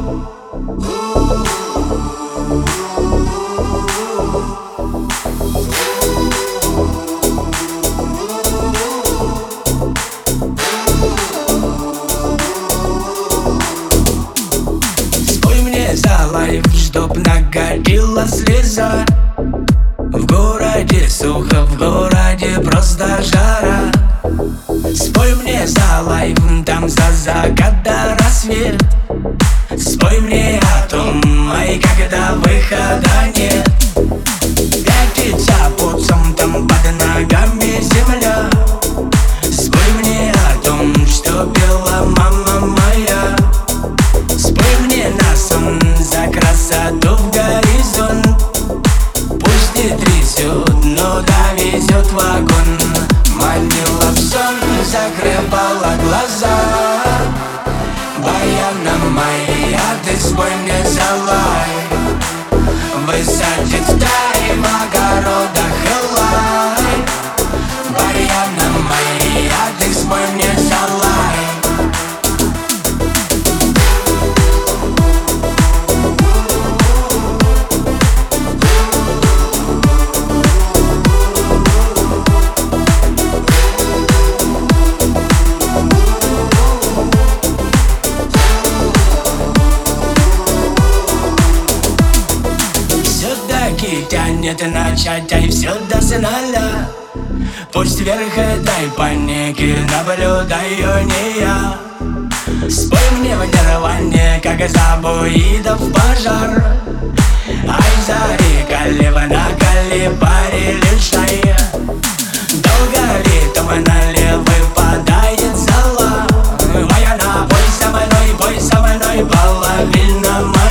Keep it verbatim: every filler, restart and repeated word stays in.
За лайф, чтоб накатила слеза. В городе сухо, в городе просто жара. Спой мне за лайф, там за закат до рассвет. Спой мне о том, ай, когда выхода нет. Пятится путем, там под ногами земля. Спой мне о том, что пела мама моя. Спой мне на сон за красоту в горизонт. Пусть не трясет, но довезет вагон. Манила в сон, закрывала глаза. Баяна моя, ты спой мне за лай. Высадит в тайм огородах элай. Баяна моя, ты спой мне за лай. Тянет начать, ай, все до финала. Пусть вверх этой паники наблюдаю не я. Спой мне в нирване, как забуидов пожар. Ай, зари, каливана, калибари, лишая. Долго ли тумана выпадает зала? Баяна, бой со мной, бой со мной, половина моя.